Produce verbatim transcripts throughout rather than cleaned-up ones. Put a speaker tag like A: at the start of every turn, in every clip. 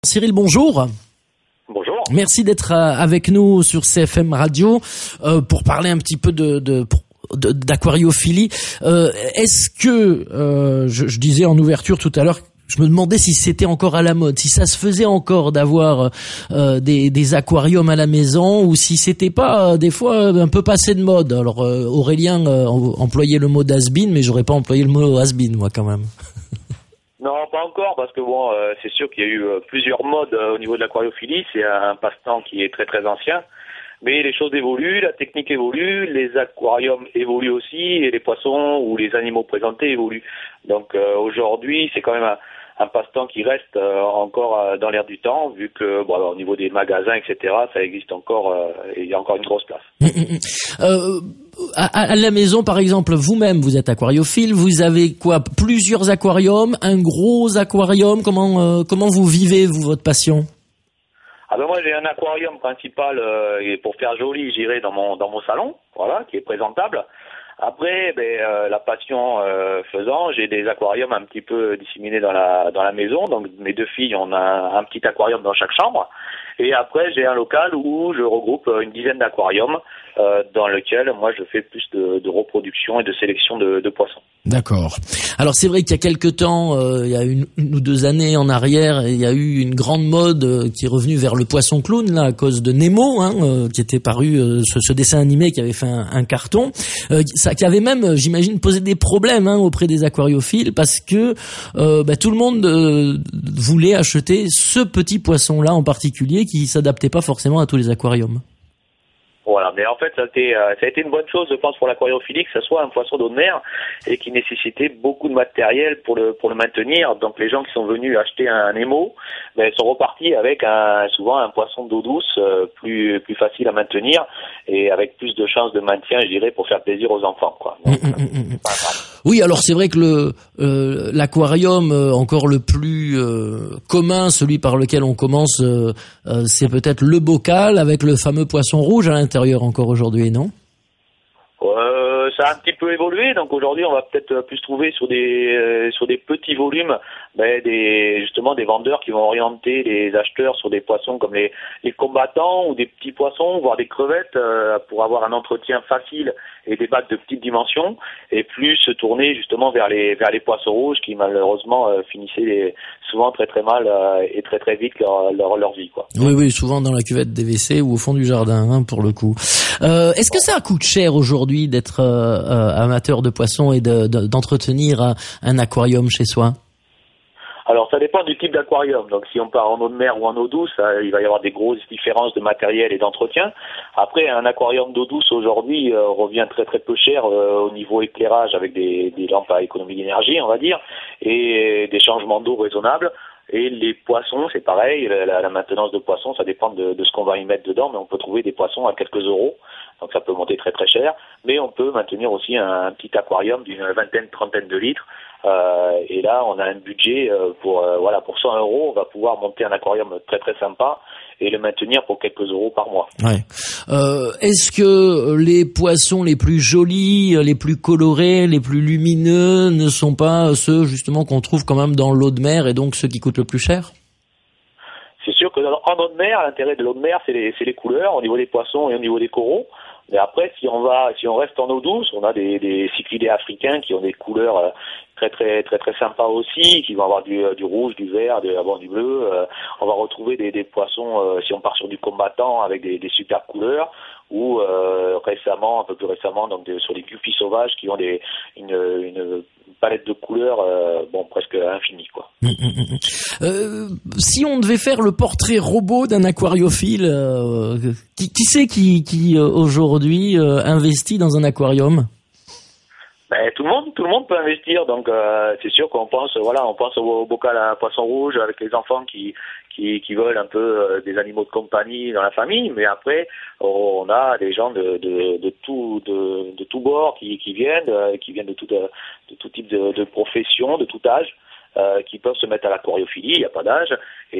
A: Cyril, bonjour.
B: Bonjour.
A: Merci d'être avec nous sur C F M Radio euh, pour parler un petit peu de, de, de d'aquariophilie. Euh, est-ce que, euh, je, je disais en ouverture tout à l'heure, je me demandais si c'était encore à la mode, si ça se faisait encore d'avoir euh, des, des aquariums à la maison ou si c'était pas euh, des fois un peu passé de mode. Alors euh, Aurélien euh, employait le mot has-been, mais j'aurais pas employé le mot has-been moi quand même.
B: Non, pas encore, parce que bon, euh, c'est sûr qu'il y a eu euh, plusieurs modes euh, au niveau de l'aquariophilie. C'est un passe-temps qui est très très ancien, mais les choses évoluent, la technique évolue, les aquariums évoluent aussi, et les poissons ou les animaux présentés évoluent. Donc euh, aujourd'hui, c'est quand même un, un passe-temps qui reste euh, encore euh, dans l'air du temps, vu que bon, alors, au niveau des magasins, et cetera, ça existe encore, euh, et il y a encore une grosse place.
A: euh, à, à la maison, par exemple, vous-même, vous êtes aquariophile, vous avez quoi, plusieurs aquariums, un gros aquarium, comment euh, comment vous vivez, vous, votre passion?
B: Ah ben moi j'ai un aquarium principal euh, et pour faire joli, j'irai dans mon dans mon salon, voilà, qui est présentable. Après, ben euh, la passion euh, faisant, j'ai des aquariums un petit peu disséminés dans la dans la maison. Donc mes deux filles, on a un, un petit aquarium dans chaque chambre. Et après, j'ai un local où je regroupe une dizaine d'aquariums euh, dans lequel moi je fais plus de, de reproduction et de sélection de, de poissons.
A: D'accord. Alors c'est vrai qu'il y a quelque temps, euh, il y a une, une ou deux années en arrière, il y a eu une grande mode euh, qui est revenue vers le poisson clown là à cause de Nemo, hein, euh, qui était paru euh, ce, ce dessin animé qui avait fait un, un carton, euh, ça qui avait même, j'imagine, posé des problèmes hein, auprès des aquariophiles parce que euh, bah, tout le monde euh, voulait acheter ce petit poisson là en particulier qui s'adaptait pas forcément à tous les aquariums.
B: Voilà, mais en fait, ça a été, euh, ça a été une bonne chose, je pense, pour l'aquariophilie, que ce soit un poisson d'eau de mer et qui nécessitait beaucoup de matériel pour le pour le maintenir. Donc, les gens qui sont venus acheter un Nemo, ben, sont repartis avec un, souvent un poisson d'eau douce euh, plus plus facile à maintenir et avec plus de chances de maintien, je dirais, pour faire plaisir aux enfants, quoi. Donc,
A: mmh, mmh, mmh. Oui, alors c'est vrai que le euh, l'aquarium euh, encore le plus euh, commun, celui par lequel on commence, euh, euh, c'est peut-être le bocal avec le fameux poisson rouge à l'intérieur encore aujourd'hui, non?
B: Euh, ça a un petit peu évolué, donc aujourd'hui on va peut-être plus trouver sur des euh, sur des petits volumes, ben des justement des vendeurs qui vont orienter les acheteurs sur des poissons comme les les combattants ou des petits poissons, voire des crevettes euh, pour avoir un entretien facile et des bacs de petites dimensions, et plus se tourner justement vers les vers les poissons rouges qui malheureusement euh, finissaient les, souvent très très mal euh, et très très vite leur, leur leur vie, quoi.
A: Oui oui, souvent dans la cuvette des W C ou au fond du jardin hein, pour le coup. Euh, est-ce que ça coûte cher aujourd'hui d'être euh, euh, amateur de poissons et de, de, d'entretenir un, un aquarium chez soi?
B: Alors ça dépend du type d'aquarium. Donc si on part en eau de mer ou en eau douce, ça, il va y avoir des grosses différences de matériel et d'entretien. Après, un aquarium d'eau douce aujourd'hui euh, revient très très peu cher euh, au niveau éclairage avec des, des lampes à économie d'énergie, on va dire, et des changements d'eau raisonnables. Et les poissons, c'est pareil, la, la maintenance de poissons, ça dépend de, de ce qu'on va y mettre dedans, mais on peut trouver des poissons à quelques euros, donc ça peut monter très très cher, mais on peut maintenir aussi un, un petit aquarium d'une vingtaine, trentaine de litres, euh, et là on a un budget euh, pour euh, voilà pour cent euros, on va pouvoir monter un aquarium très très sympa et le maintenir pour quelques euros par mois.
A: Ouais. Euh, est-ce que les poissons les plus jolis, les plus colorés, les plus lumineux ne sont pas ceux justement qu'on trouve quand même dans l'eau de mer et donc ceux qui coûtent le plus cher?
B: C'est sûr que dans, en eau de mer, l'intérêt de l'eau de mer, c'est les, c'est les couleurs au niveau des poissons et au niveau des coraux. Mais après, si on va, si on reste en eau douce, on a des, des cyclidés africains qui ont des couleurs euh, très très très très sympas aussi, qui vont avoir du, du rouge, du vert, du, avoir du bleu. Euh, on va retrouver des, des poissons, euh, si on part sur du combattant, avec des, des super couleurs. Ou euh, récemment, un peu plus récemment, donc de, sur les guppies sauvages qui ont des une, une palette de couleurs euh, bon presque infinie, quoi.
A: Mmh, mmh, mmh. Euh, si on devait faire le portrait robot d'un aquariophile, euh, qui, qui c'est qui, qui euh, aujourd'hui euh, investit dans un aquarium?
B: Ben, tout le monde, tout le monde peut investir. Donc euh, c'est sûr qu'on pense, voilà, on pense au, au bocal à poisson rouge avec les enfants qui qui, qui veulent un peu euh, des animaux de compagnie dans la famille. Mais après, on a des gens de de, de tout de, de tout bord qui qui viennent, euh, qui viennent de tout de, de tout type de, de profession, de tout âge. Euh, qui peuvent se mettre à l'aquariophilie, il n'y a pas d'âge,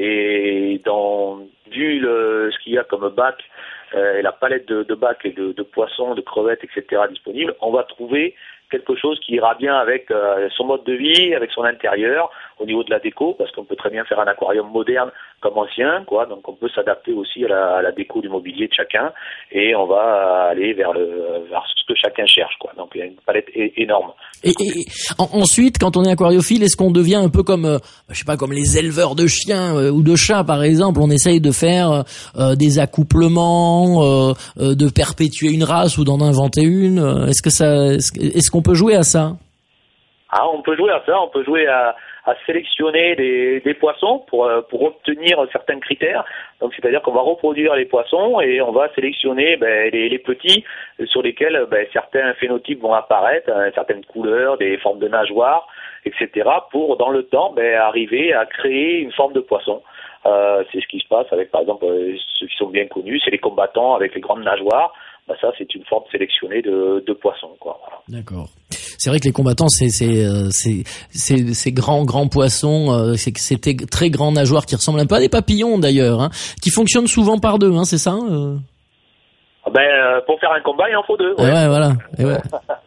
B: et dans, vu le, ce qu'il y a comme bac, euh, et la palette de, de bacs et de, de poissons, de crevettes, et cetera disponibles, on va trouver quelque chose qui ira bien avec euh, son mode de vie, avec son intérieur, au niveau de la déco, parce qu'on peut très bien faire un aquarium moderne comme ancien, quoi. Donc on peut s'adapter aussi à la, à la déco du mobilier de chacun, et on va aller vers le vers ce que chacun cherche, quoi. Donc il y a une palette é- énorme.
A: Et, et en, ensuite, quand on est aquariophile, est-ce qu'on devient un peu comme, euh, je sais pas, comme les éleveurs de chiens euh, ou de chats, par exemple? On essaye de faire euh, des accouplements, euh, euh, de perpétuer une race ou d'en inventer une. Est-ce que ça, est-ce, est-ce qu'on peut jouer à ça?
B: Ah, on peut jouer à ça, on peut jouer à, à sélectionner des, des poissons pour, pour obtenir certains critères. Donc, c'est-à-dire qu'on va reproduire les poissons et on va sélectionner ben, les, les petits sur lesquels ben, certains phénotypes vont apparaître, hein, certaines couleurs, des formes de nageoires, et cetera, pour, dans le temps, ben, arriver à créer une forme de poisson. Euh, c'est ce qui se passe avec, par exemple, euh, ceux qui sont bien connus, c'est les combattants avec les grandes nageoires. Ben, ça, c'est une forme sélectionnée de, de poissons, quoi. Voilà.
A: D'accord. C'est vrai que les combattants, c'est c'est euh, c'est c'est ces grands grands poissons, euh, c'est c'était très grands nageoires qui ressemblent un peu à des papillons d'ailleurs, hein, qui fonctionnent souvent par deux, hein, c'est ça euh...
B: Ben euh, pour faire un combat, il en faut deux.
A: Ouais, ouais voilà. Et ouais.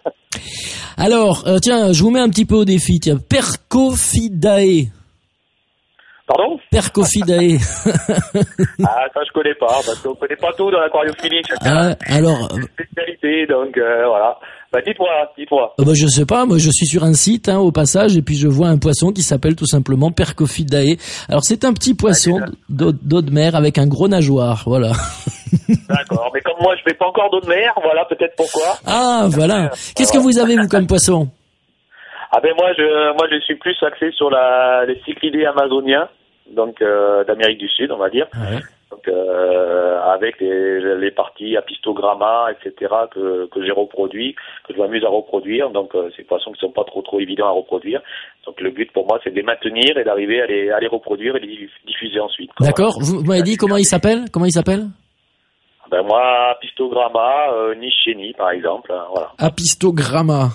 A: Alors, euh, tiens, je vous mets un petit peu au défi. Tiens, Percophidae.
B: Pardon?
A: Percophidae.
B: Ah, ça je connais pas, parce qu'on connaît pas tout dans l'aquariophilie.
A: Ah, alors.
B: Spécialité, donc euh, voilà. Bah dites-moi, dites-moi.
A: Euh, bah je sais pas, moi je suis sur un site hein, au passage et puis je vois un poisson qui s'appelle tout simplement Percophidae. Alors c'est un petit poisson ah, d'eau, d'eau de mer avec un gros nageoire, voilà.
B: D'accord, mais comme moi je fais pas encore d'eau de mer, voilà peut-être pourquoi.
A: Ah voilà. Qu'est-ce que vous avez vous comme poisson?
B: Ah ben moi je moi je suis plus axé sur la les cyclidés amazoniens, donc euh, d'Amérique du Sud on va dire. Ouais. Donc euh, avec les, les parties apistogramma, et cetera que que j'ai reproduit, que je m'amuse à reproduire. Donc euh, ces poissons qui sont pas trop trop évidents à reproduire. Donc le but pour moi c'est de les maintenir et d'arriver à les à les reproduire et les diffuser ensuite. Quoi.
A: D'accord. Vous m'avez dit comment ils s'appellent? Comment ils s'appellent?
B: Ben moi apistogramma, euh, nicheni par exemple. Hein, voilà.
A: Apistogramma.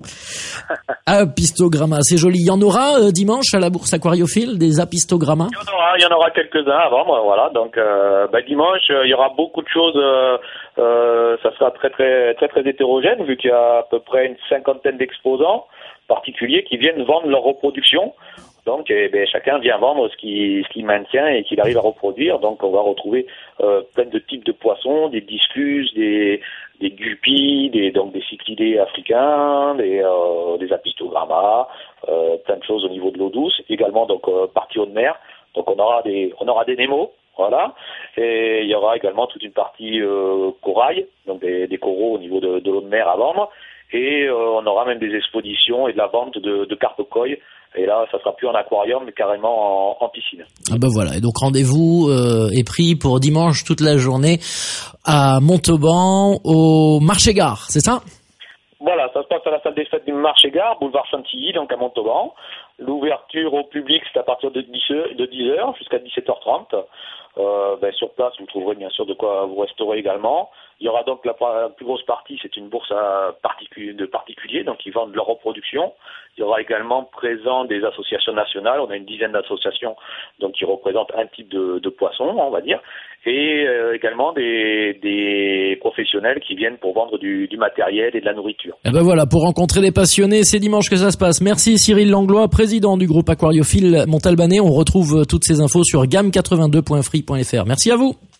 A: Apistogramma, c'est joli. Il y en aura euh, dimanche à la bourse aquariophile des apistogrammas.
B: Il y en aura, il y en aura quelques-uns avant, voilà. Donc euh, bah, dimanche, il y aura beaucoup de choses. Euh, euh, ça sera très très très très hétérogène vu qu'il y a à peu près une cinquantaine d'exposants particuliers qui viennent vendre leur reproduction. Donc, eh ben, chacun vient vendre ce qu'il ce qu'il maintient et qu'il arrive à reproduire. Donc, on va retrouver euh, plein de types de poissons, des discus, des des guppies, des donc des cyclidés africains, des euh, des apistogrammas, euh, plein de choses au niveau de l'eau douce. Également, donc euh, partie eau de mer. Donc, on aura des on aura des némos, voilà. Et il y aura également toute une partie euh, corail, donc des, des coraux au niveau de, de l'eau de mer à vendre. Et euh, on aura même des expositions et de la vente de, de carpe koi. Et là, ça sera plus en aquarium, mais carrément en, en piscine.
A: Ah ben voilà. Et donc rendez-vous euh, est pris pour dimanche toute la journée à Montauban au Marché-Gare, c'est ça?
B: Voilà, ça se passe à la salle des fêtes du Marché-Gare, boulevard Chantilly, donc à Montauban. L'ouverture au public, c'est à partir de dix heures jusqu'à dix-sept heures trente. Euh, ben, sur place, vous trouverez bien sûr de quoi vous restaurer également. Il y aura donc la, la plus grosse partie, c'est une bourse à particu, de particuliers, donc ils vendent leur reproduction. Il y aura également présent des associations nationales, on a une dizaine d'associations donc qui représentent un type de, de poisson, on va dire, et euh, également des, des professionnels qui viennent pour vendre du, du matériel et de la nourriture.
A: Et ben voilà, pour rencontrer les passionnés, c'est dimanche que ça se passe. Merci Cyril Langlois, président du groupe aquariophile Montalbanais. On retrouve toutes ces infos sur gamme quatre-vingt-deux point free point f r. Merci à vous.